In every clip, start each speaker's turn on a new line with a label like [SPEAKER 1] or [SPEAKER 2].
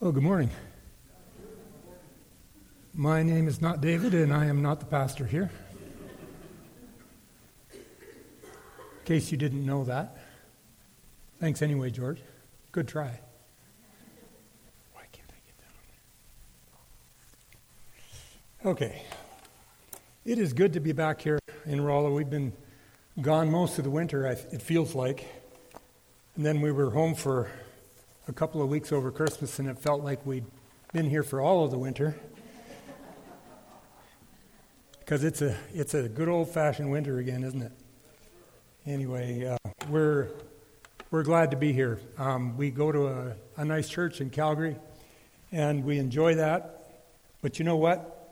[SPEAKER 1] Oh, good morning. My name is not David, and I am not the pastor here. In case you didn't know that. Thanks anyway, George. Good try. Why can't I get that on there? Okay. It is good to be back here in Rolla. We've been gone most of the winter, it feels like. And then we were home for a couple of weeks over Christmas, and it felt like we'd been here for all of the winter. Because it's a good old-fashioned winter again, isn't it? Anyway, we're glad to be here. We go to a nice church in Calgary, and we enjoy that. But you know what?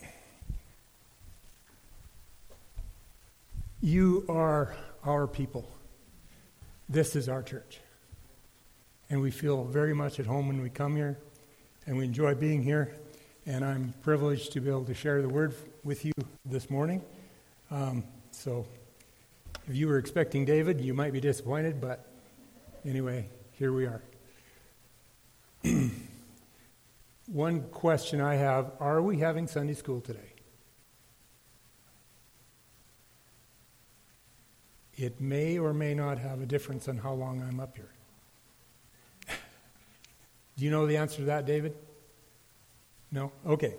[SPEAKER 1] You are our people. This is our church. And we feel very much at home when we come here, and we enjoy being here. And I'm privileged to be able to share the word with you this morning. So if you were expecting David, you might be disappointed, but anyway, here we are. One question I have, are we having Sunday school today? It may or may not have a difference on how long I'm up here. Do you know the answer to that, David? No? Okay.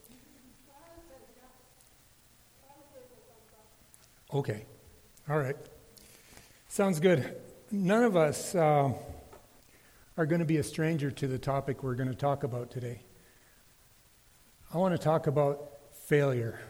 [SPEAKER 1] Okay. All right. Sounds good. None of us are going to be a stranger to the topic we're going to talk about today. I want to talk about failure.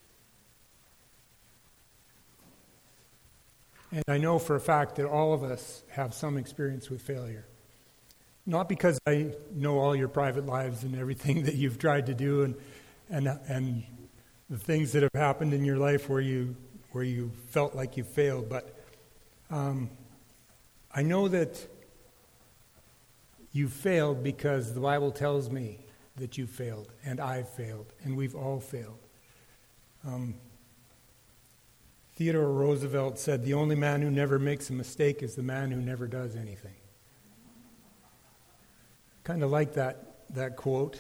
[SPEAKER 1] And I know for a fact that all of us have some experience with failure. Not because I know all your private lives and everything that you've tried to do and the things that have happened in your life where you felt like you failed, but I know that you failed because the Bible tells me that you failed, and I've failed, and we've all failed. Theodore Roosevelt said, "The only man who never makes a mistake is the man who never does anything." Kind of like that quote.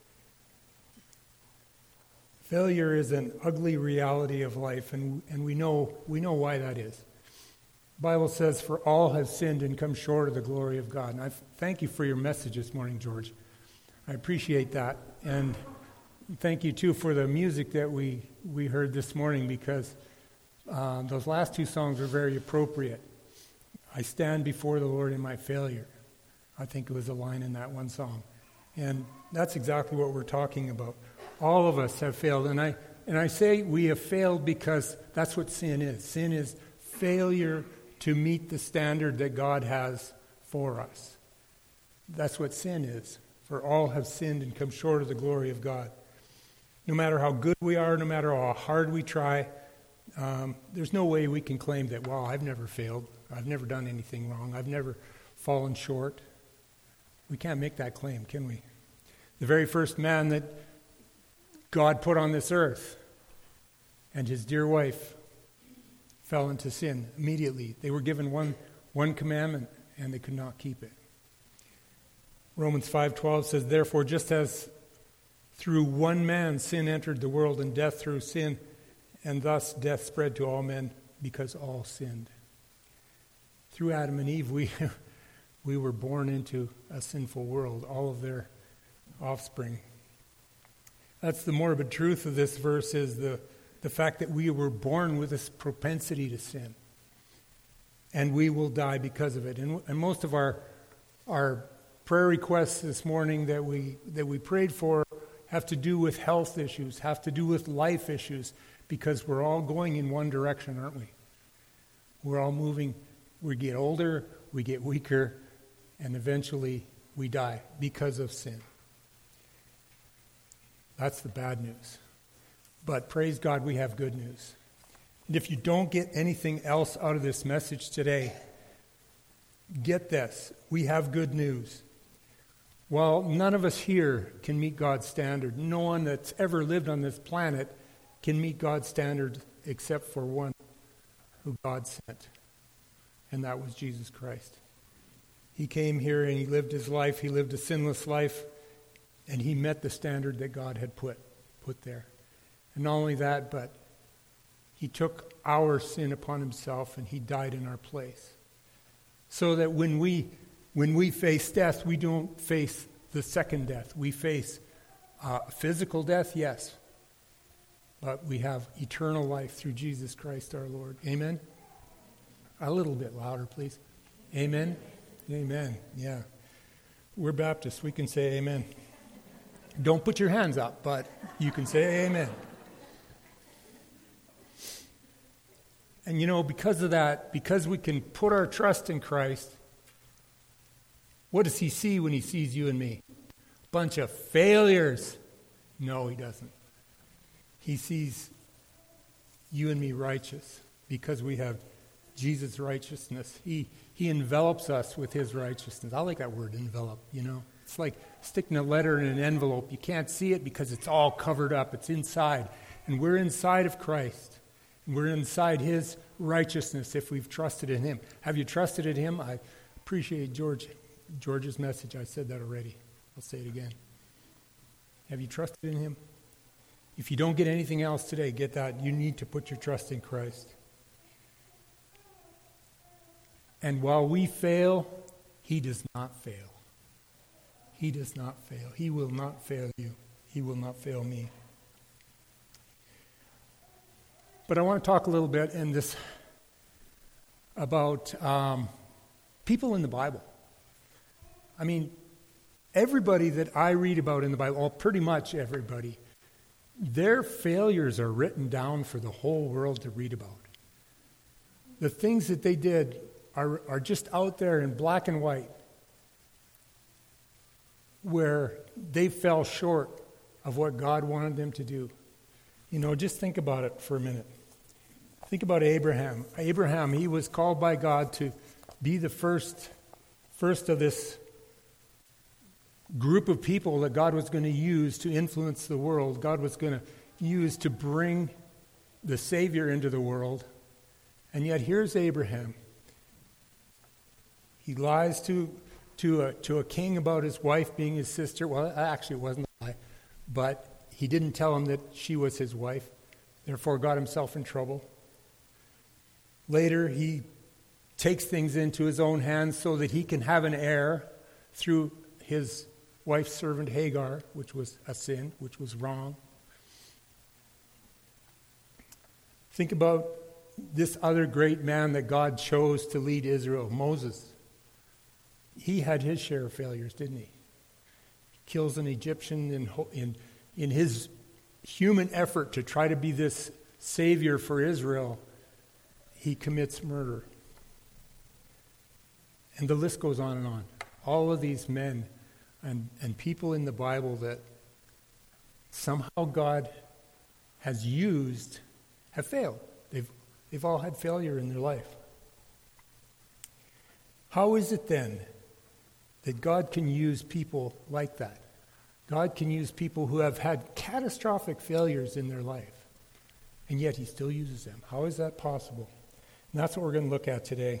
[SPEAKER 1] Failure is an ugly reality of life, and we know why that is. The Bible says, "For all have sinned and come short of the glory of God." And I thank you for your message this morning, George. I appreciate that, and thank you too for the music that we heard this morning, because those last two songs are very appropriate. I stand before the Lord in my failure. I think it was a line in that one song. And that's exactly what we're talking about. All of us have failed. And I say we have failed because that's what sin is. Sin is failure to meet the standard that God has for us. That's what sin is. For all have sinned and come short of the glory of God. No matter how good we are, no matter how hard we try, there's no way we can claim that, well, I've never failed. I've never done anything wrong. I've never fallen short. We can't make that claim, can we? The very first man that God put on this earth and his dear wife fell into sin immediately. They were given one commandment, and they could not keep it. Romans 5:12 says, "Therefore, just as through one man sin entered the world, and death through sin, and thus death spread to all men because all sinned." Through Adam and Eve, we were born into a sinful world, all of their offspring. That's the morbid truth of this verse, is the fact that we were born with this propensity to sin. And we will die because of it. And most of our prayer requests this morning that we prayed for have to do with health issues, have to do with life issues, because we're all going in one direction, aren't we? We're all moving. We get older, we get weaker, and eventually we die because of sin. That's the bad news. But praise God, we have good news. And if you don't get anything else out of this message today, get this. We have good news. While none of us here can meet God's standard, no one that's ever lived on this planet can meet God's standard except for one who God sent, and that was Jesus Christ. He came here and he lived his life. He lived a sinless life, And he met the standard that God had put there. And not only that, but he took our sin upon himself and he died in our place. So that when we face death, we don't face the second death. We face physical death, yes. But we have eternal life through Jesus Christ our Lord. Amen? A little bit louder, please. Amen? Amen. Yeah. We're Baptists. We can say amen. Don't put your hands up, but you can say amen. And because of that, because we can put our trust in Christ, what does he see when he sees you and me? Bunch of failures. No, he doesn't. He sees you and me righteous because we have Jesus' righteousness. He envelops us with his righteousness. I like that word, envelop, It's like sticking a letter in an envelope. You can't see it because it's all covered up. It's inside. And we're inside of Christ. And we're inside his righteousness if we've trusted in him. Have you trusted in him? I appreciate George's message. I said that already. I'll say it again. Have you trusted in him? If you don't get anything else today, get that. You need to put your trust in Christ. And while we fail, he does not fail. He does not fail. He will not fail you. He will not fail me. But I want to talk a little bit about people in the Bible. I mean, everybody that I read about in the Bible, or pretty much everybody, their failures are written down for the whole world to read about. The things that they did are just out there in black and white, where they fell short of what God wanted them to do. Just think about it for a minute. Think about Abraham. Abraham, he was called by God to be the first of this group of people that God was going to use to influence the world. God was going to use to bring the Savior into the world. And yet here's Abraham. He lies to a king about his wife being his sister. Well, actually it wasn't a lie, but he didn't tell him that she was his wife, therefore got himself in trouble. Later, he takes things into his own hands so that he can have an heir through his wife's servant Hagar, which was a sin, which was wrong. Think about this other great man that God chose to lead Israel, Moses. He had his share of failures, didn't he? He kills an Egyptian in his human effort to try to be this savior for Israel. He commits murder. And the list goes on and on. All of these men and people in the Bible that somehow God has used have failed. They've all had failure in their life. How is it then that God can use people like that? God can use people who have had catastrophic failures in their life, and yet he still uses them. How is that possible? And that's what we're going to look at today.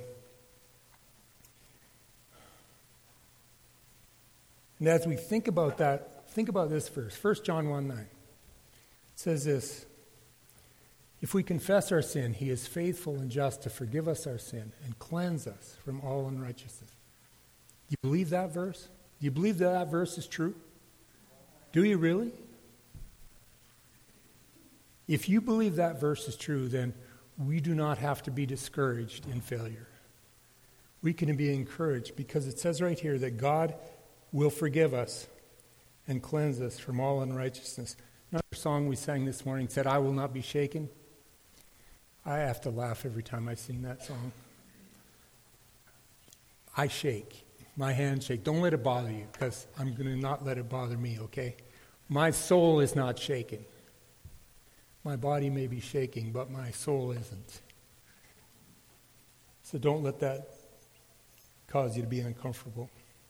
[SPEAKER 1] And as we think about that, think about this verse, 1 John 1:9. It says this: if we confess our sin, he is faithful and just to forgive us our sin and cleanse us from all unrighteousness. Do you believe that verse? Do you believe that verse is true? Do you really? If you believe that verse is true, then we do not have to be discouraged in failure. We can be encouraged because it says right here that God will forgive us and cleanse us from all unrighteousness. Another song we sang this morning said, I will not be shaken. I have to laugh every time I sing that song. I shake. My hands shake. Don't let it bother you, because I'm going to not let it bother me, okay? My soul is not shaken. My body may be shaking, but my soul isn't. So don't let that cause you to be uncomfortable.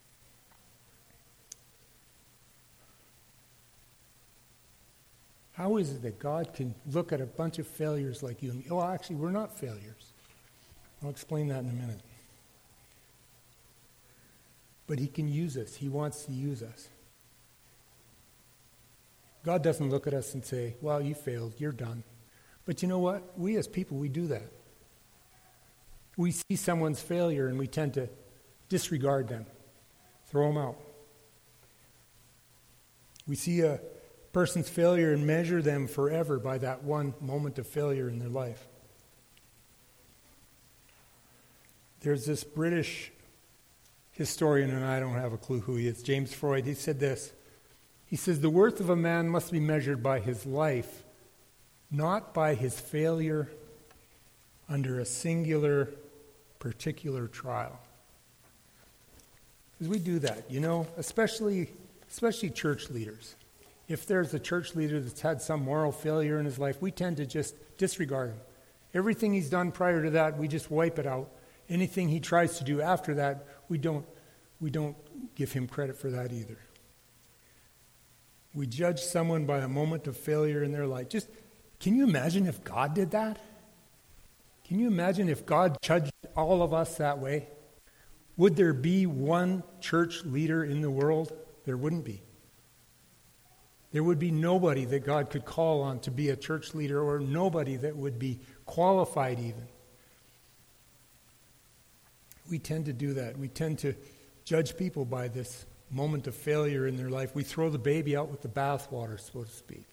[SPEAKER 1] How is it that God can look at a bunch of failures like you and me? Well, actually, we're not failures. I'll explain that in a minute. But he can use us. He wants to use us. God doesn't look at us and say, well, you failed, you're done. But you know what? We as people, we do that. We see someone's failure and we tend to disregard them, throw them out. We see a person's failure and measure them forever by that one moment of failure in their life. There's this British historian, and I don't have a clue who he is, James Freud. He said this. He says, the worth of a man must be measured by his life, not by his failure under a singular, particular trial. Because we do that, especially church leaders. If there's a church leader that's had some moral failure in his life, we tend to just disregard him. Everything he's done prior to that, we just wipe it out. Anything he tries to do after that, we don't give him credit for that either. We judge someone by a moment of failure in their life. Can you imagine if God did that? Can you imagine if God judged all of us that way? Would there be one church leader in the world? There wouldn't be. There would be nobody that God could call on to be a church leader, or nobody that would be qualified even. We tend to do that. We tend to judge people by this moment of failure in their life. We throw the baby out with the bathwater, so to speak.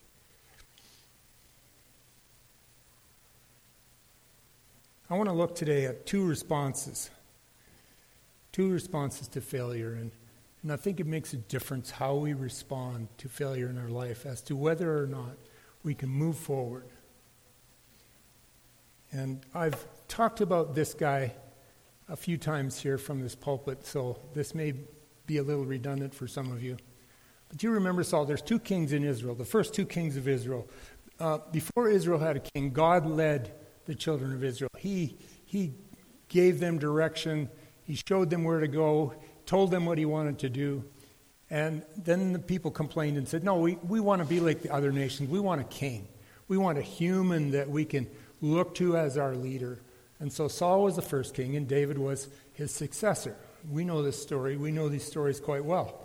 [SPEAKER 1] I want to look today at two responses to failure, and I think it makes a difference how we respond to failure in our life as to whether or not we can move forward. And I've talked about this guy a few times here from this pulpit, so this may be a little redundant for some of you. But you remember Saul, there's two kings in Israel, the first two kings of Israel. Before Israel had a king, God led the children of Israel. He gave them direction. He showed them where to go, told them what he wanted to do. And then the people complained and said, no, we want to be like the other nations. We want a king. We want a human that we can look to as our leader. And so Saul was the first king, and David was his successor. We know this story. We know these stories quite well.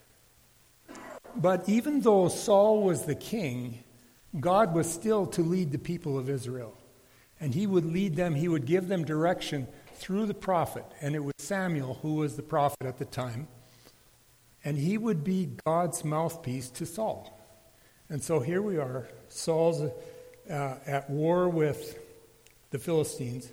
[SPEAKER 1] But even though Saul was the king, God was still to lead the people of Israel. And he would lead them, he would give them direction through the prophet. And it was Samuel who was the prophet at the time. And he would be God's mouthpiece to Saul. And so here we are. Saul's at war with the Philistines.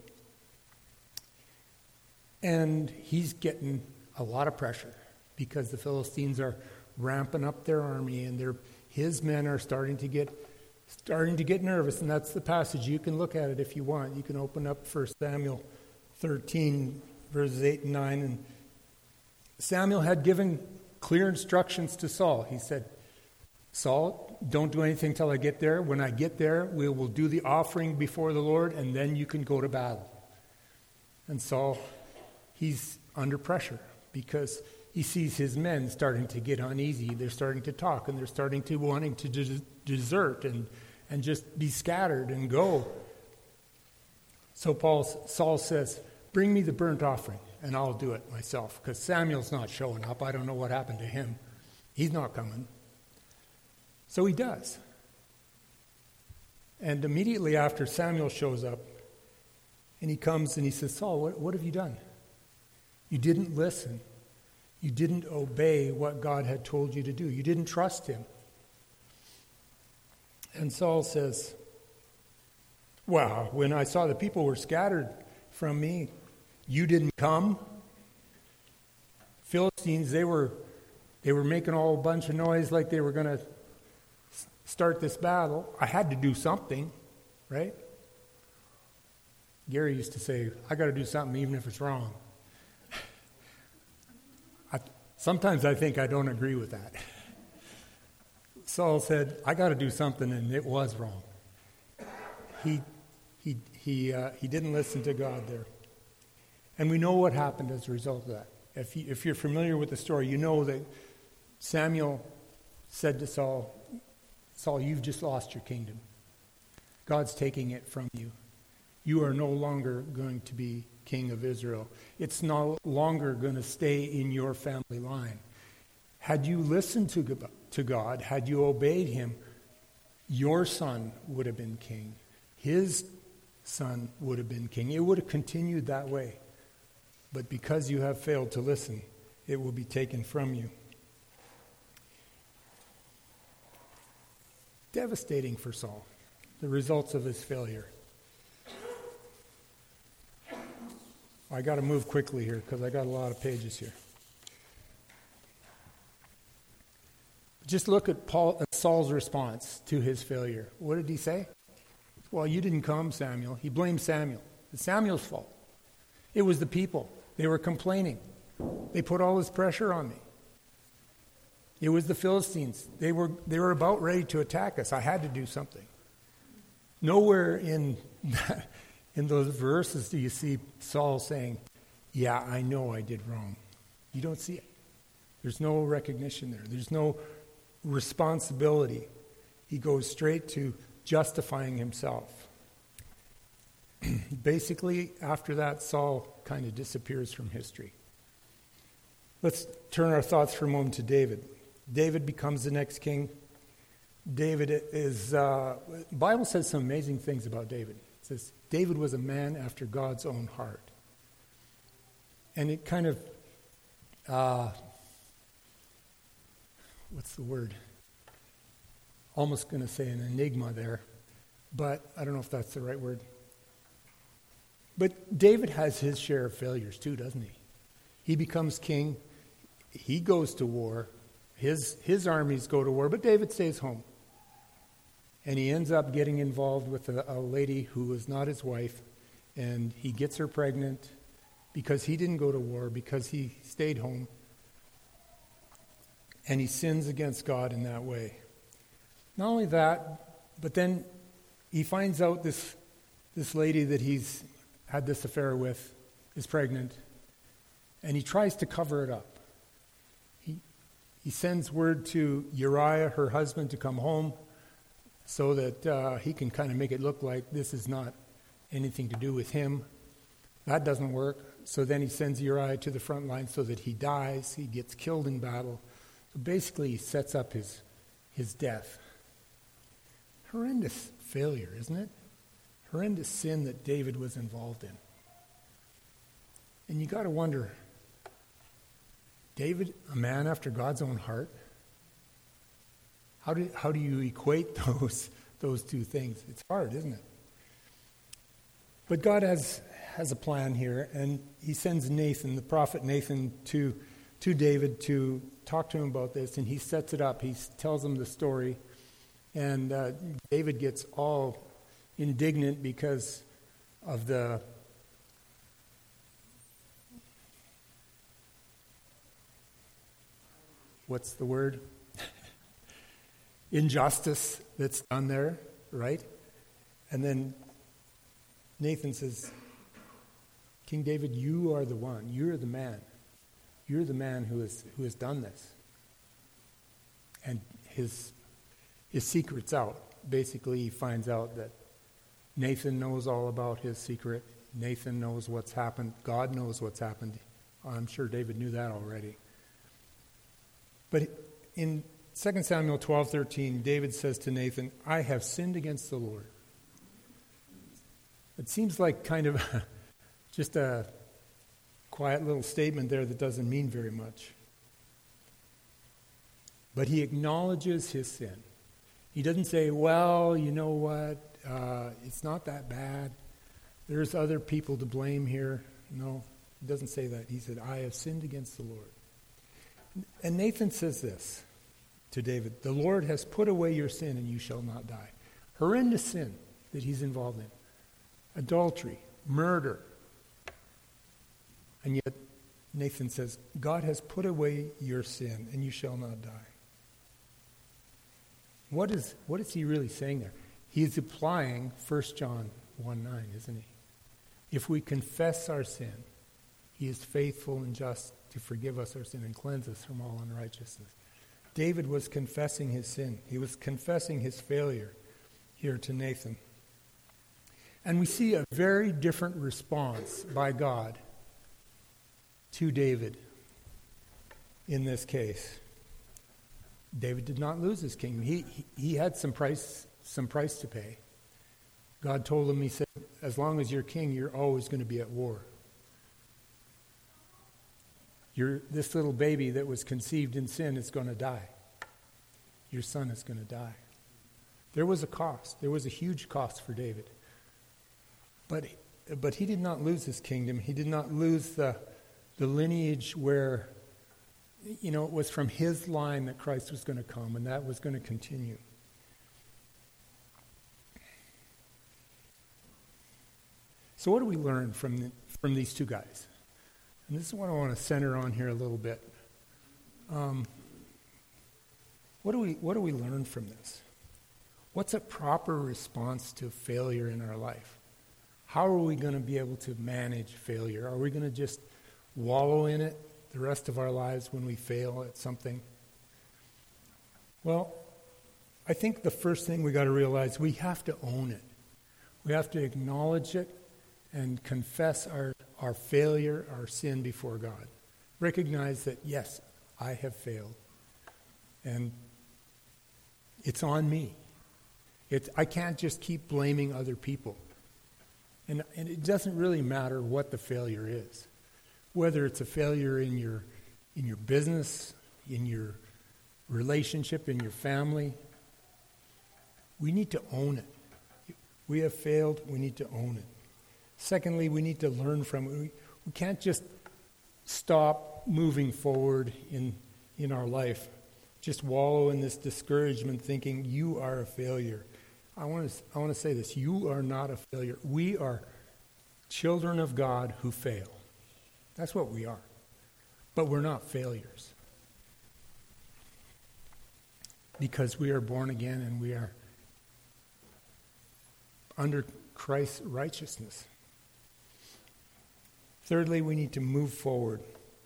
[SPEAKER 1] And he's getting a lot of pressure because the Philistines are ramping up their army, and his men are starting to get nervous. And that's the passage. You can look at it if you want. You can open up 1 Samuel 13, verses 8 and 9. And Samuel had given clear instructions to Saul. He said, Saul, don't do anything till I get there. When I get there, we will do the offering before the Lord, and then you can go to battle. And Saul, he's under pressure because he sees his men starting to get uneasy. They're starting to talk, and they're starting to wanting to desert and just be scattered and go. So Saul says, bring me the burnt offering, and I'll do it myself, because Samuel's not showing up. I don't know what happened to him. He's not coming. So he does. And immediately after, Samuel shows up, and he comes and he says, Saul, what have you done? You didn't listen. You didn't obey what God had told you to do. You didn't trust him. And Saul says, well, when I saw the people were scattered from me, you didn't come. Philistines, they were making all a bunch of noise like they were going to start this battle. I had to do something, right? Gary used to say, I got to do something even if it's wrong. Sometimes I think I don't agree with that. Saul said, I got to do something, and it was wrong. He didn't listen to God there. And we know what happened as a result of that. If you're familiar with the story, you know that Samuel said to Saul, Saul, you've just lost your kingdom. God's taking it from you. You are no longer going to be king of Israel. It's no longer going to stay in your family line. Had you listened to God, had you obeyed him, your son would have been king. His son would have been king. It would have continued that way. But because you have failed to listen, it will be taken from you. Devastating for Saul, the results of his failure. I got to move quickly here because I got a lot of pages here. Just look at Saul's response to his failure. What did he say? Well, you didn't come, Samuel. He blamed Samuel. It's Samuel's fault. It was the people. They were complaining. They put all this pressure on me. It was the Philistines. They were about ready to attack us. I had to do something. Nowhere in those verses do you see Saul saying, yeah, I know I did wrong. You don't see it. There's no recognition there. There's no responsibility. He goes straight to justifying himself. Basically, after that, Saul kind of disappears from history. Let's turn our thoughts for a moment to David. David becomes the next king. David is, the Bible says some amazing things about David. It says, David was a man after God's own heart. And it kind of, what's the word? Almost going to say an enigma there, but I don't know if that's the right word. But David has his share of failures too, doesn't he? He becomes king. He goes to war. His armies go to war, but David stays home. And he ends up getting involved with a lady who was not his wife, and he gets her pregnant because he didn't go to war, because he stayed home. And he sins against God in that way. Not only that, but then he finds out this lady that he's had this affair with is pregnant, and he tries to cover it up. He sends word to Uriah, her husband, to come home so that he can kind of make it look like this is not anything to do with him. That doesn't work. So then he sends Uriah to the front line so that he dies. He gets killed in battle. So basically he sets up his death. Horrendous failure, isn't it? Horrendous sin that David was involved in. And you got to wonder, David, a man after God's own heart? How do you equate those two things? It's hard, isn't it? But God has a plan here, and he sends Nathan, the prophet Nathan, to David to talk to him about this, and he sets it up. He tells him the story, and David gets all indignant because of the what's the word? Injustice that's done there, right? And then Nathan says, King David, you are the one. You're the man. You're the man who has done this. And his secret's out. Basically, he finds out that Nathan knows all about his secret. Nathan knows what's happened. God knows what's happened. I'm sure David knew that already. But in 2 Samuel 12:13, David says to Nathan, I have sinned against the Lord. It seems like kind of just a quiet little statement there that doesn't mean very much. But he acknowledges his sin. He doesn't say, well, you know what, it's not that bad. There's other people to blame here. No, he doesn't say that. He said, I have sinned against the Lord. And Nathan says this to David, the Lord has put away your sin and you shall not die. Horrendous sin that he's involved in. Adultery, murder. And yet Nathan says, God has put away your sin and you shall not die. What is he really saying there? He's applying 1 John 1:9, isn't he? If we confess our sin, he is faithful and just to forgive us our sin and cleanse us from all unrighteousness. David was confessing his sin. He was confessing his failure here to Nathan. And we see a very different response by God to David in this case. David did not lose his kingdom. He had some price to pay. God told him, he said, as long as you're king, you're always going to be at war. This little baby that was conceived in sin is going to die. Your son is going to die. There was a cost. There was a huge cost for David. But he did not lose his kingdom. He did not lose the lineage where, it was from his line that Christ was going to come, and that was going to continue. So what do we learn from these two guys? And this is what I want to center on here a little bit. What do we learn from this? What's a proper response to failure in our life? How are we going to be able to manage failure? Are we going to just wallow in it the rest of our lives when we fail at something? Well, I think the first thing we got to realize, we have to own it. We have to acknowledge it and confess our failure, our sin before God. Recognize that, yes, I have failed. And it's on me. I can't just keep blaming other people. And it doesn't really matter what the failure is. Whether it's a failure in your business, in your relationship, in your family, we need to own it. We have failed, we need to own it. Secondly, we need to learn from it. We can't just stop moving forward in our life. Just wallow in this discouragement thinking you are a failure. I want to say this. You are not a failure. We are children of God who fail. That's what we are. But we're not failures. Because we are born again and we are under Christ's righteousness. Thirdly, we need to move forward.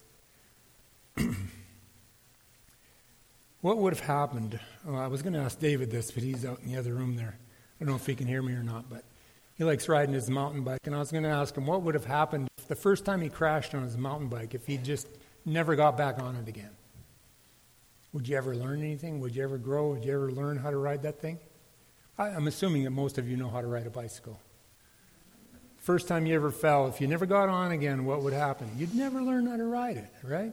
[SPEAKER 1] What would have happened? I was going to ask David this, but he's out in the other room there. I don't know if he can hear me or not, but he likes riding his mountain bike. And I was going to ask him what would have happened if the first time he crashed on his mountain bike, if he just never got back on it again. Would you ever learn anything? Would you ever grow? Would you ever learn how to ride that thing? I'm assuming that most of you know how to ride a bicycle. First time you ever fell, if you never got on again, what would happen? You'd never learn how to ride it, right?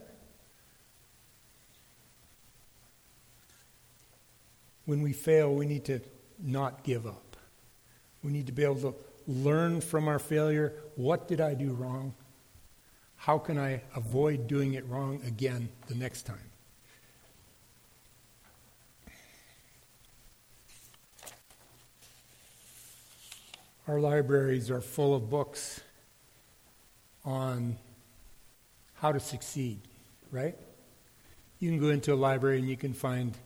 [SPEAKER 1] When we fail, we need to not give up. We need to be able to learn from our failure. What did I do wrong? How can I avoid doing it wrong again the next time? Our libraries are full of books on how to succeed, right? You can go into a library and you can find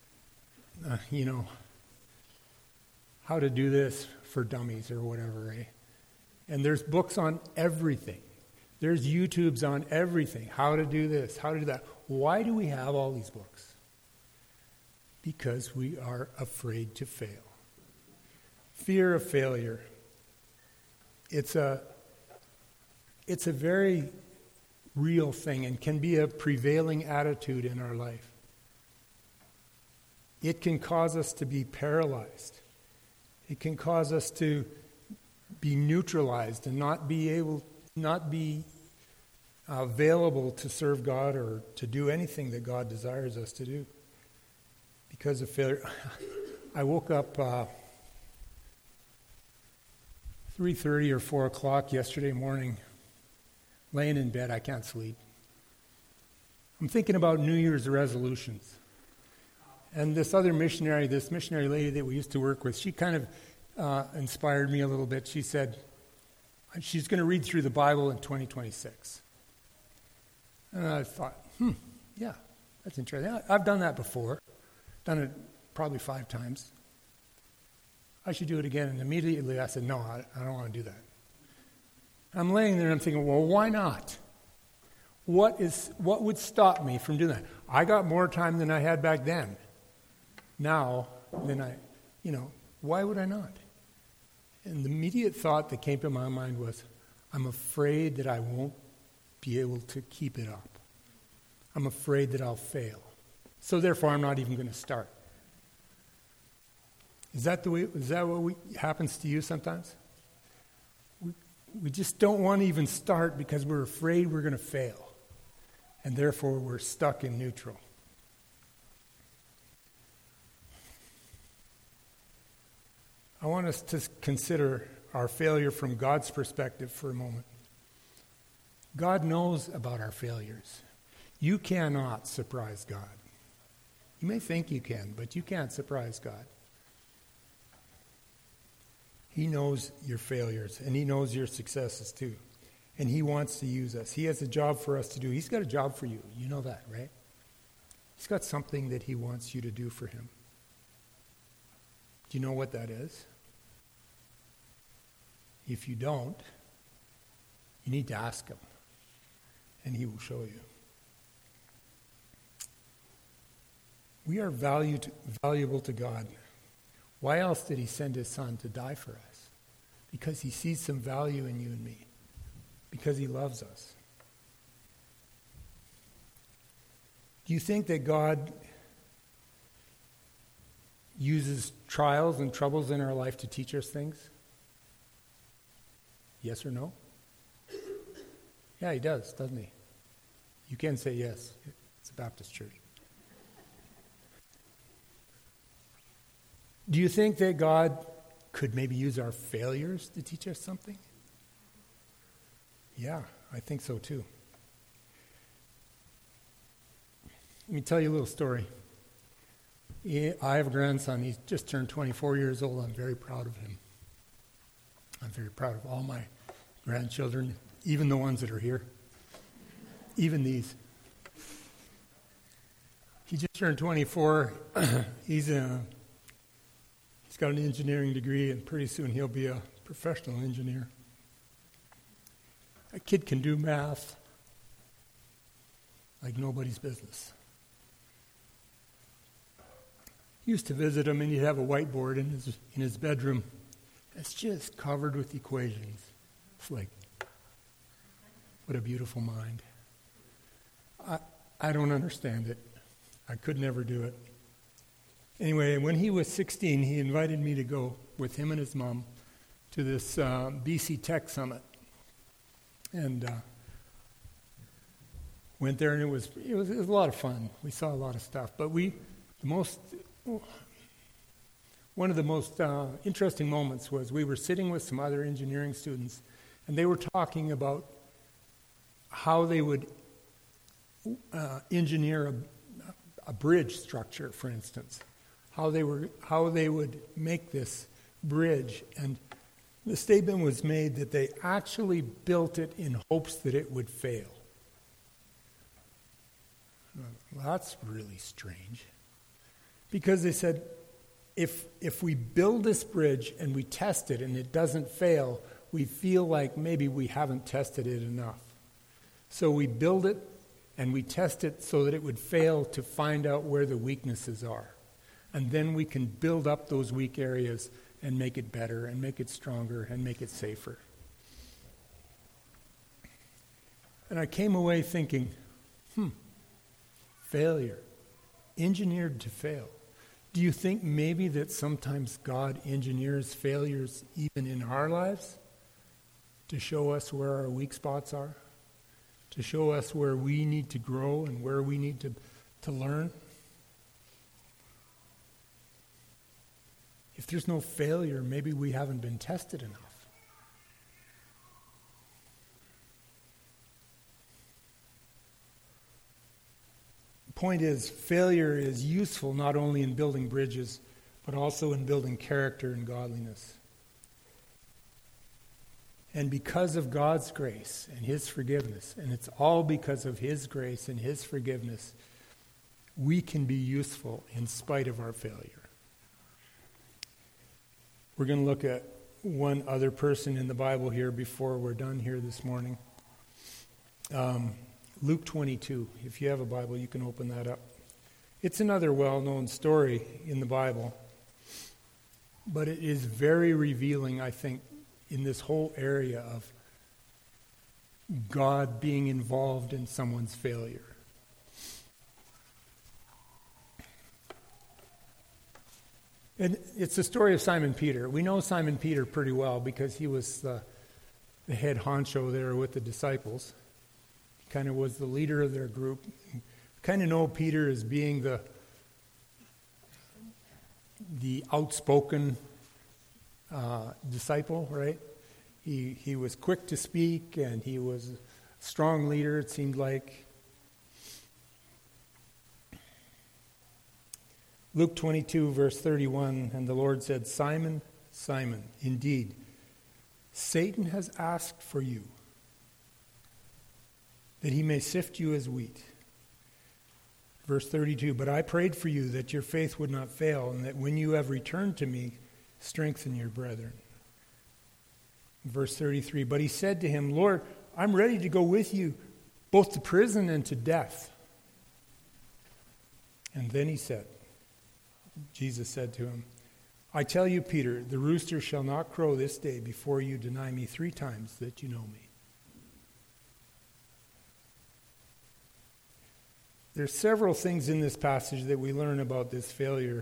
[SPEAKER 1] how to do this for dummies or whatever, eh? And there's books on everything. There's YouTubes on everything. How to do this, how to do that. Why do we have all these books? Because we are afraid to fail. Fear of failure. It's a very real thing and can be a prevailing attitude in our life. It can cause us to be paralyzed. It can cause us to be neutralized and not be available to serve God or to do anything that God desires us to do because of failure. I woke up 3:30 or 4 o'clock yesterday morning, laying in bed. I can't sleep. I'm thinking about New Year's resolutions. And this missionary lady that we used to work with, she kind of inspired me a little bit. She said she's going to read through the Bible in 2026. And I thought, yeah, that's interesting. I've done that before. Done it probably 5 times. I should do it again. And immediately I said, no, I don't want to do that. I'm laying there and I'm thinking, well, why not? What would stop me from doing that? I got more time than I had back then. Now, why would I not? And the immediate thought that came to my mind was, I'm afraid that I won't be able to keep it up. I'm afraid that I'll fail. So therefore, I'm not even going to start. Is that what happens to you sometimes? We just don't want to even start because we're afraid we're going to fail. And therefore, we're stuck in neutral. I want us to consider our failure from God's perspective for a moment. God knows about our failures. You cannot surprise God. You may think you can, but you can't surprise God. He knows your failures, and He knows your successes too. And He wants to use us. He has a job for us to do. He's got a job for you. You know that, right? He's got something that He wants you to do for Him. Do you know what that is? If you don't, you need to ask Him, and He will show you. We are valuable to God. Why else did He send His Son to die for us? Because He sees some value in you and me. Because He loves us. Do you think that God uses trials and troubles in our life to teach us things? Yes or no? Yeah, He does, doesn't He? You can say yes. It's a Baptist church. Do you think that God could maybe use our failures to teach us something? Yeah, I think so too. Let me tell you a little story. I have a grandson. He's just turned 24 years old. I'm very proud of him. I'm very proud of all my grandchildren, even the ones that are here. Even these. He just turned 24. He's got an engineering degree, and pretty soon he'll be a professional engineer. A kid can do math like nobody's business. Used to visit him, and he'd have a whiteboard in his bedroom that's just covered with equations. It's like, what a beautiful mind. I don't understand it. I could never do it. Anyway, when he was 16, he invited me to go with him and his mom to this BC Tech Summit. And went there, and it was a lot of fun. We saw a lot of stuff. But one of the most interesting moments was we were sitting with some other engineering students, and they were talking about how they would engineer a bridge structure, for instance. How they would make this bridge. And the statement was made that they actually built it in hopes that it would fail. Well, that's really strange. Because they said, if we build this bridge and we test it and it doesn't fail, we feel like maybe we haven't tested it enough. So we build it and we test it so that it would fail to find out where the weaknesses are. And then we can build up those weak areas and make it better and make it stronger and make it safer. And I came away thinking, failure. Engineered to fail. Do you think maybe that sometimes God engineers failures even in our lives to show us where our weak spots are? To show us where we need to grow and where we need to learn? If there's no failure, maybe we haven't been tested enough. The point is, failure is useful not only in building bridges, but also in building character and godliness. And because of God's grace and His forgiveness, and it's all because of His grace and His forgiveness, we can be useful in spite of our failure. We're going to look at one other person in the Bible here before we're done here this morning. Luke 22. If you have a Bible, you can open that up. It's another well-known story in the Bible, but it is very revealing, I think, in this whole area of God being involved in someone's failure. And it's the story of Simon Peter. We know Simon Peter pretty well because he was the head honcho there with the disciples. He kind of was the leader of their group. We kind of know Peter as being the outspoken disciple, right? He was quick to speak, and he was a strong leader, it seemed like. Luke 22, verse 31, and the Lord said, Simon, Simon, indeed, Satan has asked for you, that he may sift you as wheat. Verse 32, but I prayed for you that your faith would not fail, and that when you have returned to me, strengthen your brethren. Verse 33, but he said to him, Lord, I'm ready to go with you, both to prison and to death. And then Jesus said to him, I tell you, Peter, the rooster shall not crow this day before you deny me 3 times that you know me. There's several things in this passage that we learn about this failure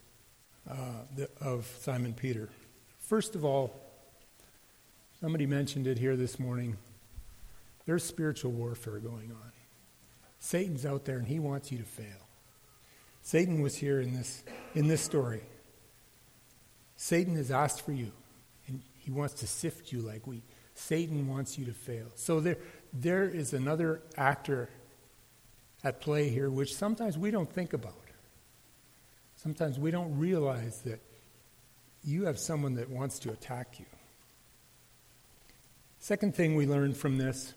[SPEAKER 1] of Simon Peter. First of all, somebody mentioned it here this morning, there's spiritual warfare going on. Satan's out there and he wants you to fail. Satan was here in this story. Satan has asked for you, and he wants to sift you like wheat. Satan wants you to fail. So there is another actor at play here, which sometimes we don't think about. Sometimes we don't realize that you have someone that wants to attack you. Second thing we learned from this,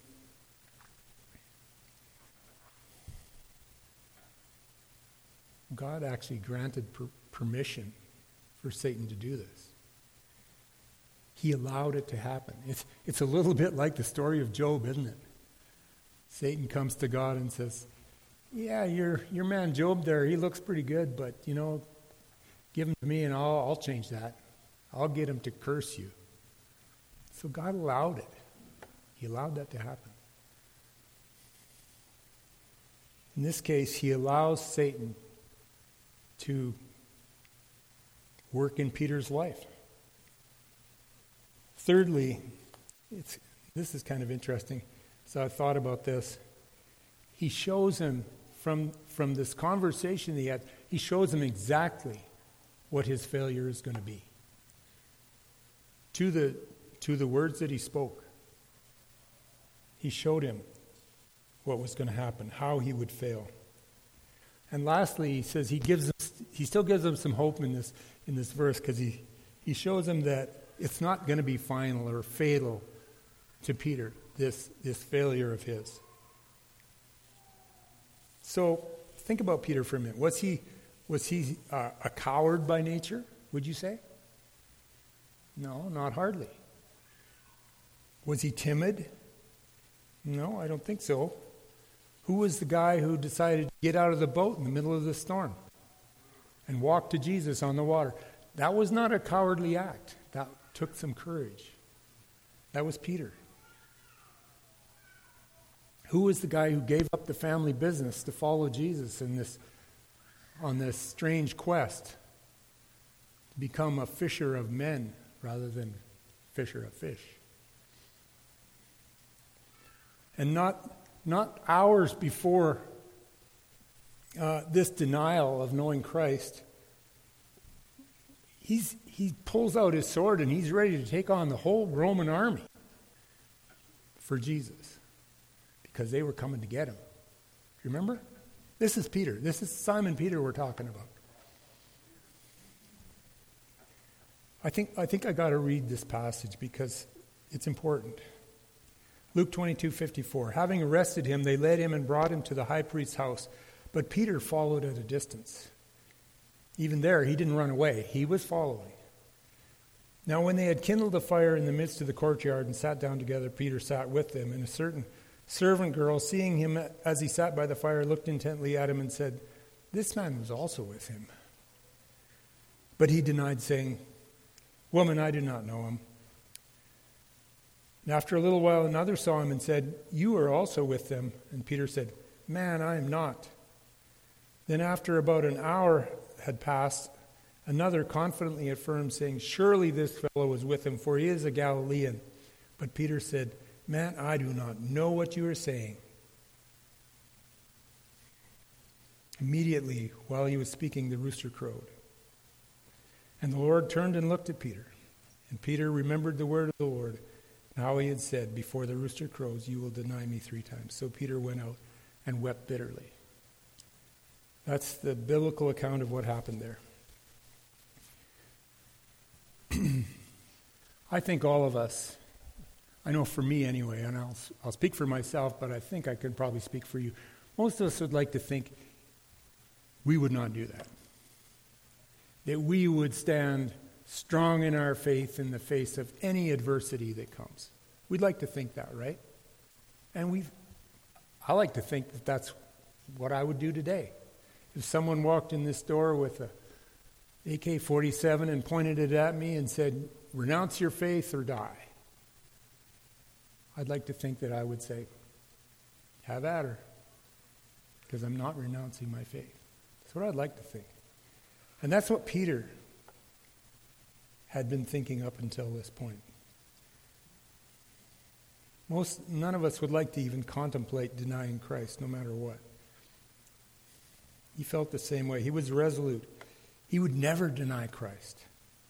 [SPEAKER 1] God actually granted permission for Satan to do this. He allowed it to happen. It's a little bit like the story of Job, isn't it? Satan comes to God and says, yeah, your man Job there, he looks pretty good, but, give him to me and I'll change that. I'll get him to curse you. So God allowed it. He allowed that to happen. In this case, he allows Satan to work in Peter's life. Thirdly, this is kind of interesting. So I thought about this. He shows him from this conversation he had, he shows him exactly what his failure is going to be. To the words that he spoke, he showed him what was going to happen, how he would fail. And lastly, he says he still gives them some hope in this verse, because he shows them that it's not going to be final or fatal to Peter, this failure of his. So think about Peter for a minute. Was he a coward by nature, would you say? No, not hardly. Was he timid? No, I don't think so. Who was the guy who decided to get out of the boat in the middle of the storm and walk to Jesus on the water? That was not a cowardly act. That took some courage. That was Peter. Who was the guy who gave up the family business to follow Jesus on this strange quest to become a fisher of men rather than fisher of fish? And not hours before this denial of knowing Christ, he pulls out his sword and he's ready to take on the whole Roman army for Jesus, because they were coming to get him. Do you remember? This is Peter. This is Simon Peter we're talking about. I think I got to read this passage because it's important. Luke 22:54. Having arrested him, they led him and brought him to the high priest's house. But Peter followed at a distance. Even there, he didn't run away. He was following. Now, when they had kindled a fire in the midst of the courtyard and sat down together, Peter sat with them. And a certain servant girl, seeing him as he sat by the fire, looked intently at him and said, "This man was also with him." But he denied, saying, "Woman, I do not know him." And after a little while, another saw him and said, "You are also with them." And Peter said, "Man, I am not." Then after about an hour had passed, Another confidently affirmed, saying, "Surely this fellow was with him, for he is a Galilean." But Peter said, "Man, I do not know what you are saying." Immediately, while he was speaking, the rooster crowed. And the Lord turned and looked at Peter. And Peter remembered the word of the Lord, and how he had said, "Before the rooster crows, you will deny me 3 times." So Peter went out and wept bitterly. That's the biblical account of what happened there. I think all of us, I know for me anyway, and I'll speak for myself, but I think I could probably speak for you. Most of us would like to think we would not do that. That we would stand strong in our faith in the face of any adversity that comes. We'd like to think that, right? And I like to think that that's what I would do today. If someone walked in this door with a AK-47 and pointed it at me and said, "Renounce your faith or die," I'd like to think that I would say, "Have at her," because I'm not renouncing my faith. That's what I'd like to think. And that's what Peter had been thinking up until this point. None of us would like to even contemplate denying Christ, no matter what. He felt the same way. He was resolute. He would never deny Christ.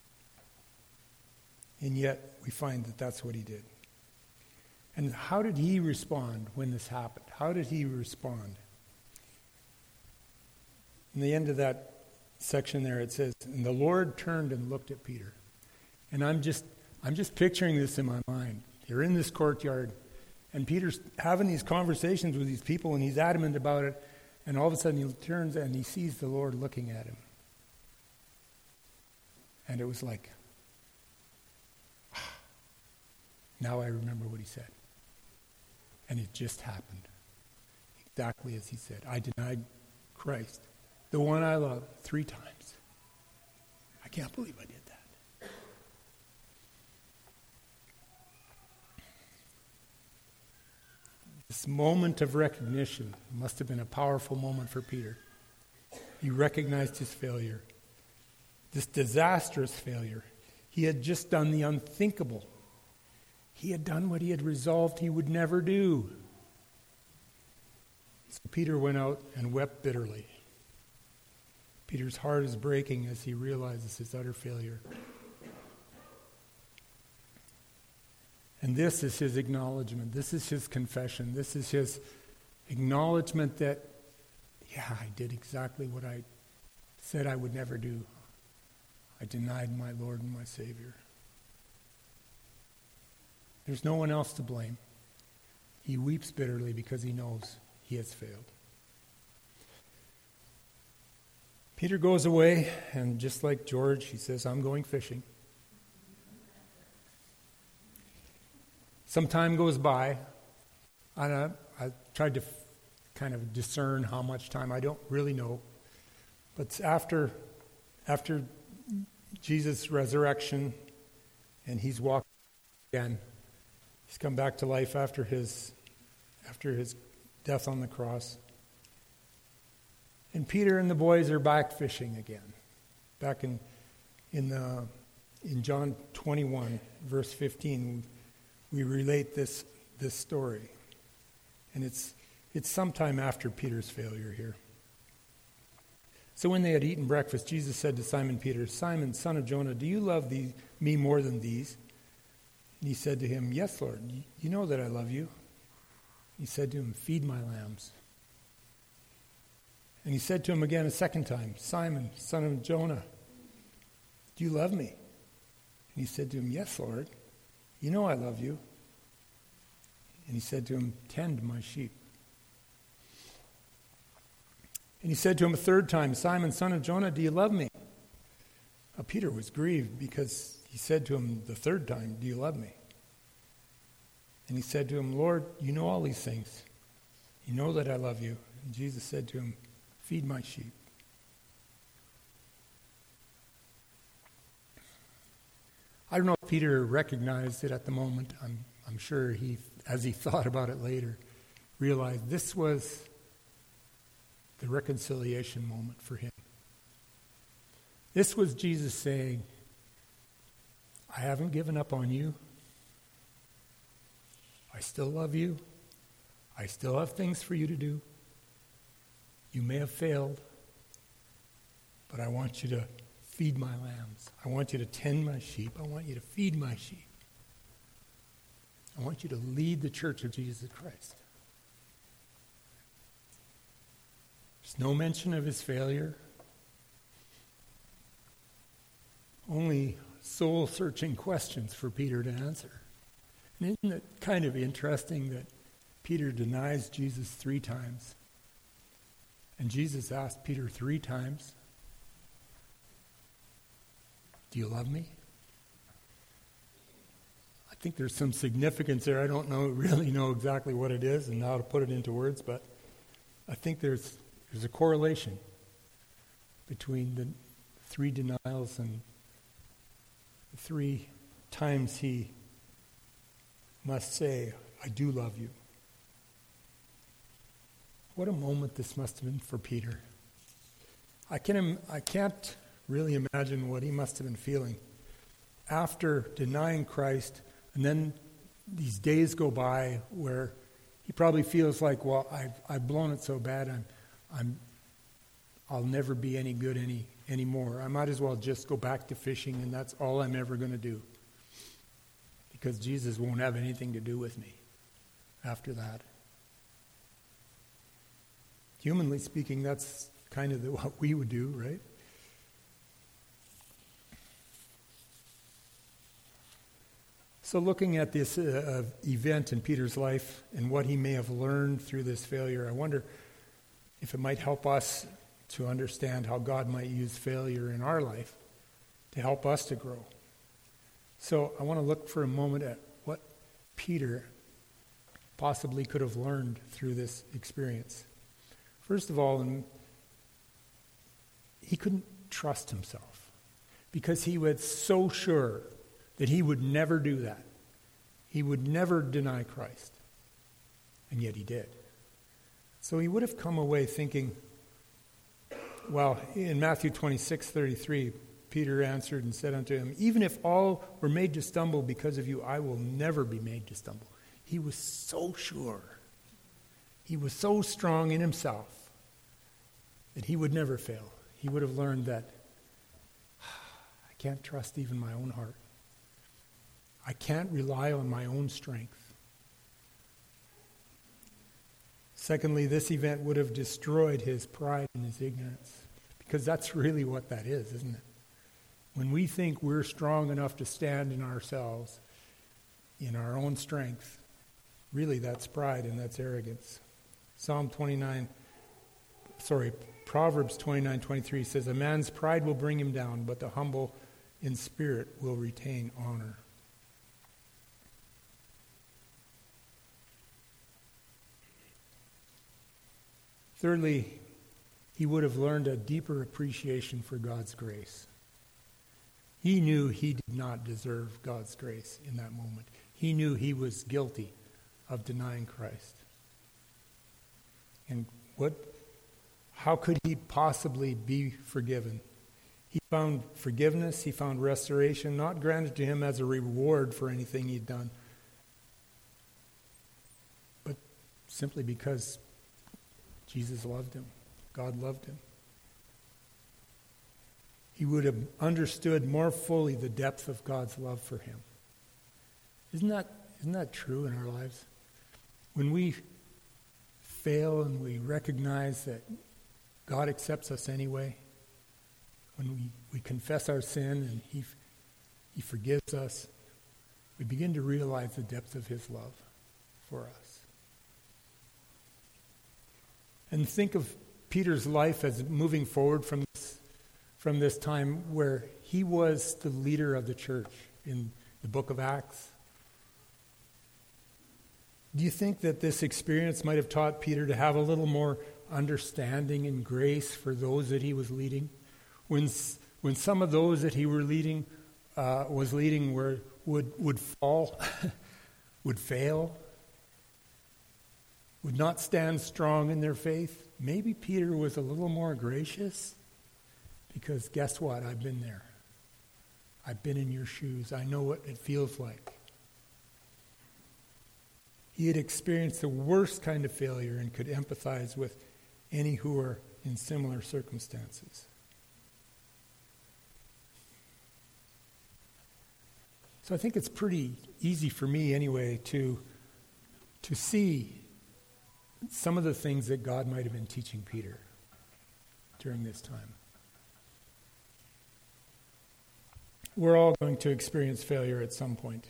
[SPEAKER 1] And yet, we find that that's what he did. And how did he respond when this happened? How did he respond? In the end of that section there, it says, "And the Lord turned and looked at Peter." And I'm just picturing this in my mind. You're in this courtyard, and Peter's having these conversations with these people, and he's adamant about it. And all of a sudden, he turns and he sees the Lord looking at him. And it was like, now I remember what he said. And it just happened. Exactly as he said. I denied Christ, the one I love, 3 times. I can't believe I did that. This moment of recognition must have been a powerful moment for Peter. He recognized his failure. This disastrous failure. He had just done the unthinkable. He had done what he had resolved he would never do. So Peter went out and wept bitterly. Peter's heart is breaking as he realizes his utter failure. And this is his acknowledgement. This is his confession. This is his acknowledgement that, yeah, I did exactly what I said I would never do. I denied my Lord and my Savior. There's no one else to blame. He weeps bitterly because he knows he has failed. Peter goes away, and just like George, he says, "I'm going fishing." Some time goes by. I tried to kind of discern how much time. I don't really know. But after Jesus' resurrection, and he's walked again. He's come back to life after his death on the cross. And Peter and the boys are back fishing again. Back in John 21, verse 15, we relate this story. And it's sometime after Peter's failure here. So when they had eaten breakfast, Jesus said to Simon Peter, "Simon, son of Jonah, do you love me more than these?" And he said to him, "Yes, Lord, you know that I love you." He said to him, "Feed my lambs." And he said to him again a second time, "Simon, son of Jonah, do you love me?" And he said to him, "Yes, Lord, you know I love you." And he said to him, "Tend my sheep." And he said to him a third time, "Simon, son of Jonah, do you love me?" Peter was grieved because he said to him the third time, "Do you love me?" And he said to him, "Lord, you know all these things. You know that I love you." And Jesus said to him, "Feed my sheep." I don't know if Peter recognized it at the moment. I'm sure he, as he thought about it later, realized this was the reconciliation moment for him. This was Jesus saying, I haven't given up on you. I still love you. I still have things for you to do. You may have failed, but I want you to feed my lambs. I want you to tend my sheep. I want you to feed my sheep. I want you to lead the church of Jesus Christ. There's no mention of his failure. Only soul-searching questions for Peter to answer. And isn't it kind of interesting that Peter denies Jesus 3 times? And Jesus asked Peter 3 times, do you love me? I think there's some significance there. I don't really know exactly what it is and how to put it into words, but I think there's a correlation between the 3 denials and the 3 times he must say, I do love you. What a moment this must have been for Peter. I can't really imagine what he must have been feeling after denying Christ, and then these days go by where he probably feels like, well, I've blown it so bad, I'll never be any good anymore. I might as well just go back to fishing, and that's all I'm ever going to do, because Jesus won't have anything to do with me after that. Humanly speaking, that's kind of what we would do, right? So looking at this event in Peter's life and what he may have learned through this failure, I wonder if it might help us to understand how God might use failure in our life to help us to grow. So I want to look for a moment at what Peter possibly could have learned through this experience. First of all, he couldn't trust himself because he was so sure that he would never do that. He would never deny Christ. And yet he did. So he would have come away thinking, well, in Matthew 26:33, Peter answered and said unto him, even if all were made to stumble because of you, I will never be made to stumble. He was so sure. He was so strong in himself that he would never fail. He would have learned that I can't trust even my own heart. I can't rely on my own strength. Secondly, this event would have destroyed his pride and his ignorance, because that's really what that is, isn't it? When we think we're strong enough to stand in ourselves, in our own strength, really that's pride and that's arrogance. Proverbs 29:23 says, a man's pride will bring him down, but the humble in spirit will retain honor. Thirdly, he would have learned a deeper appreciation for God's grace. He knew he did not deserve God's grace in that moment. He knew he was guilty of denying Christ. And how could he possibly be forgiven? He found forgiveness, he found restoration, not granted to him as a reward for anything he'd done, but simply because Jesus loved him. God loved him. He would have understood more fully the depth of God's love for him. Isn't that true in our lives? When we fail and we recognize that God accepts us anyway, when we confess our sin and He forgives us, we begin to realize the depth of His love for us. And think of Peter's life as moving forward from this time where he was the leader of the church in the book of Acts. Do you think that this experience might have taught Peter to have a little more understanding and grace for those that he was leading? When some of those that he was leading would fall, would fail, would not stand strong in their faith, maybe Peter was a little more gracious Because guess what? I've been there. I've been in your shoes. I know what it feels like. He had experienced the worst kind of failure and could empathize with any who are in similar circumstances. So I think it's pretty easy for me anyway to see some of the things that God might have been teaching Peter during this time. We're all going to experience failure at some point.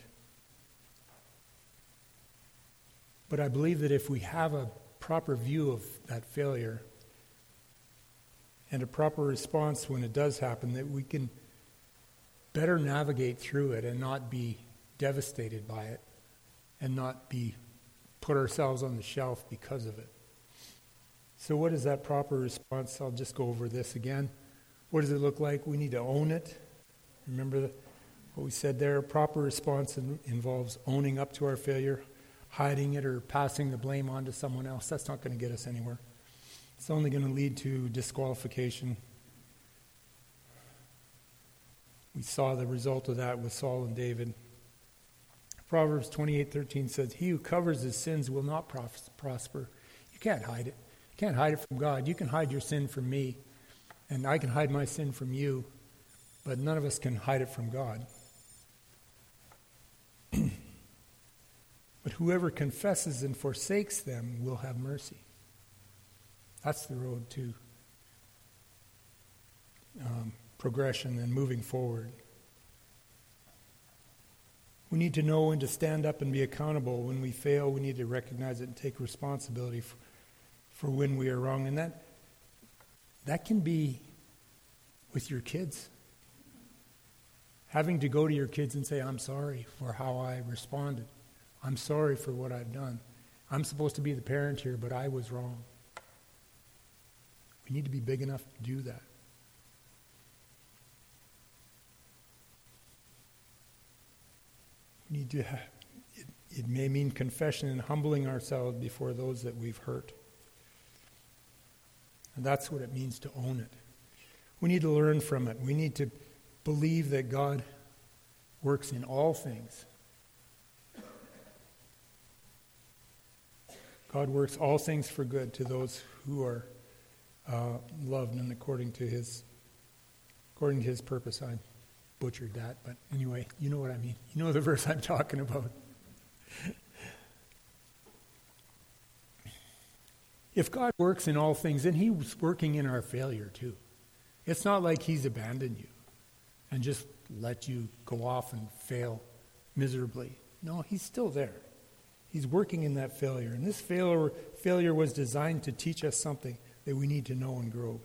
[SPEAKER 1] But I believe that if we have a proper view of that failure and a proper response when it does happen, that we can better navigate through it and not be devastated by it and not be put ourselves on the shelf because of it. So what is that proper response? I'll just go over this again. What does it look like? We need to own it. Remember what we said there? A proper response involves owning up to our failure. Hiding it or passing the blame on to someone else, that's not going to get us anywhere. It's only going to lead to disqualification. We saw the result of that with Saul and David. Proverbs 28:13 says, "He who covers his sins will not prosper." You can't hide it. You can't hide it from God. You can hide your sin from me, and I can hide my sin from you, but none of us can hide it from God. But whoever confesses and forsakes them will have mercy. That's the road to progression and moving forward. We need to know when to stand up and be accountable. When we fail, we need to recognize it and take responsibility for when we are wrong. And that can be with your kids. Having to go to your kids and say, "I'm sorry for how I responded. I'm sorry for what I've done. I'm supposed to be the parent here, but I was wrong." We need to be big enough to do that. We need to it may mean confession and humbling ourselves before those that we've hurt. And that's what it means to own it. We need to learn from it. We need to believe that God works in all things. God works all things for good to those who are loved and according to his purpose. I butchered that, but anyway, you know what I mean. You know the verse I'm talking about. If God works in all things, then he's working in our failure too. It's not like he's abandoned you and just let you go off and fail miserably. No, he's still there. He's working in that failure. And this failure was designed to teach us something that we need to know and grow.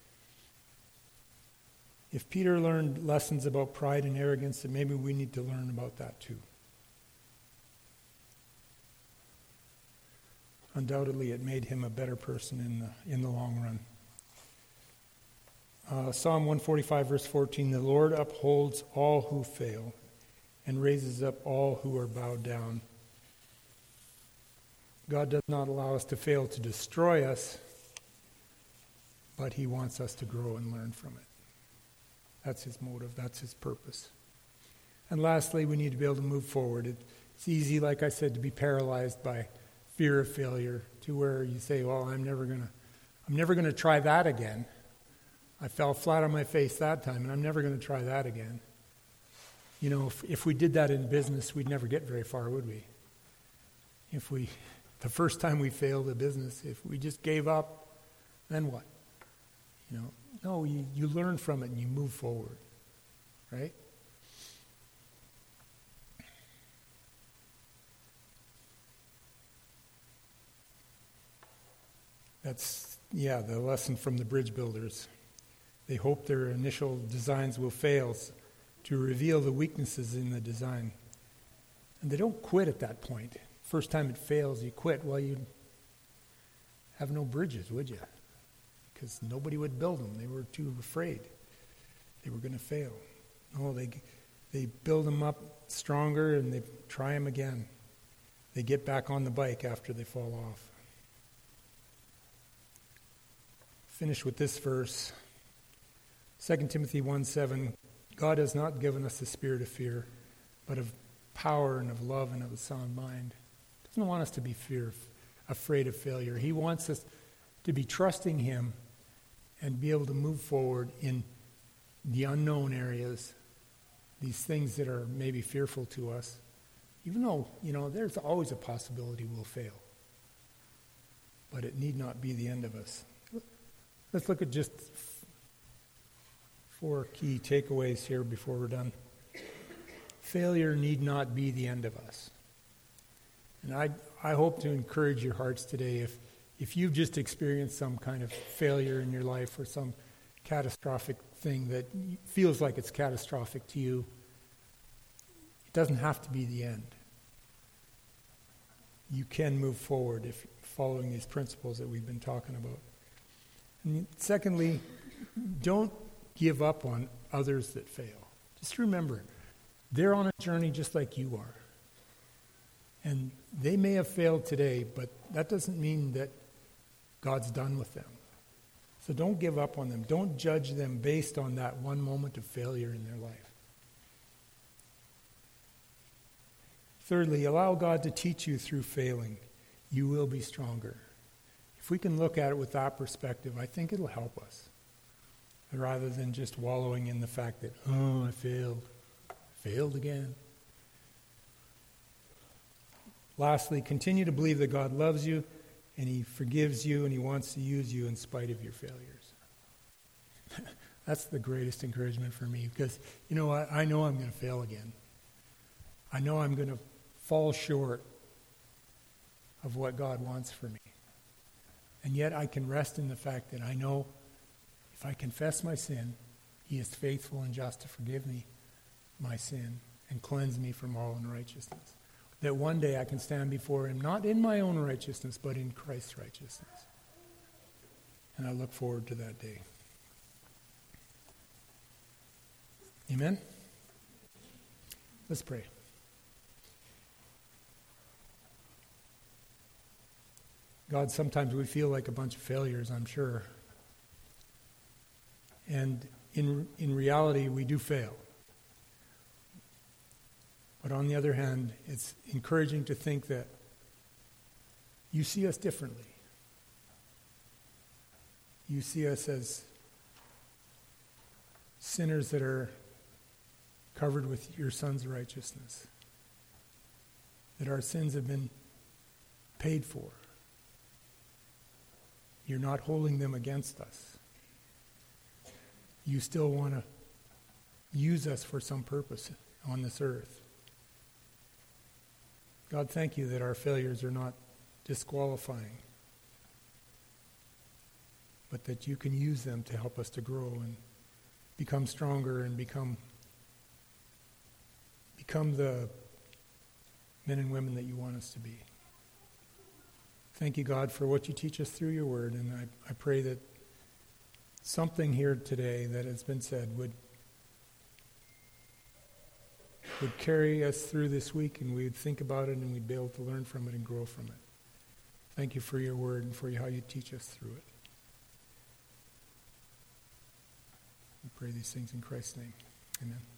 [SPEAKER 1] If Peter learned lessons about pride and arrogance, then maybe we need to learn about that too. Undoubtedly, it made him a better person in the long run. Psalm 145, verse 14, "The Lord upholds all who fail and raises up all who are bowed down." God does not allow us to fail to destroy us, but he wants us to grow and learn from it. That's his motive. That's his purpose. And lastly, we need to be able to move forward. It's easy, like I said, to be paralyzed by fear of failure, to where you say, "Well, I'm never gonna try that again. I fell flat on my face that time, and I'm never going to try that again." You know, if we did that in business, we'd never get very far, would we? The first time we failed a business, if we just gave up, then what? You know, no, you learn from it and you move forward, right? That's, the lesson from the bridge builders. They hope their initial designs will fail to reveal the weaknesses in the design. And they don't quit at that point. First time it fails, you quit. Well, you'd have no bridges, would you? Because nobody would build them. They were too afraid they were going to fail. No, they build them up stronger and they try them again. They get back on the bike after they fall off. Finish with this verse. 2 Timothy 1:7, God has not given us the spirit of fear, but of power and of love and of a sound mind. He doesn't want us to be afraid of failure. He wants us to be trusting him and be able to move forward in the unknown areas, these things that are maybe fearful to us, even though, there's always a possibility we'll fail. But it need not be the end of us. Let's look at just 4 key takeaways here before we're done. Failure need not be the end of us. And I hope to encourage your hearts today, if you've just experienced some kind of failure in your life or some catastrophic thing that feels like it's catastrophic to you, it doesn't have to be the end. You can move forward if following these principles that we've been talking about. And secondly, don't give up on others that fail. Just remember, they're on a journey just like you are. And they may have failed today, but that doesn't mean that God's done with them. So don't give up on them. Don't judge them based on that one moment of failure in their life. Thirdly, allow God to teach you through failing. You will be stronger. If we can look at it with that perspective, I think it'll help us. Rather than just wallowing in the fact that, I failed again. Lastly, continue to believe that God loves you and he forgives you and he wants to use you in spite of your failures. That's the greatest encouragement for me because, I know I'm going to fail again. I know I'm going to fall short of what God wants for me. And yet I can rest in the fact that I know if I confess my sin, he is faithful and just to forgive me my sin and cleanse me from all unrighteousness. That one day I can stand before him, not in my own righteousness, but in Christ's righteousness. And I look forward to that day. Amen? Let's pray. God, sometimes we feel like a bunch of failures, I'm sure. And in reality, we do fail. But on the other hand, it's encouraging to think that you see us differently. You see us as sinners that are covered with your Son's righteousness. That our sins have been paid for. You're not holding them against us. You still want to use us for some purpose on this earth. God, thank you that our failures are not disqualifying, but that you can use them to help us to grow and become stronger and become the men and women that you want us to be. Thank you, God, for what you teach us through your word, and I pray that something here today that has been said would carry us through this week, and we'd think about it, and we'd be able to learn from it and grow from it. Thank you for your word and for how you teach us through it. We pray these things in Christ's name. Amen.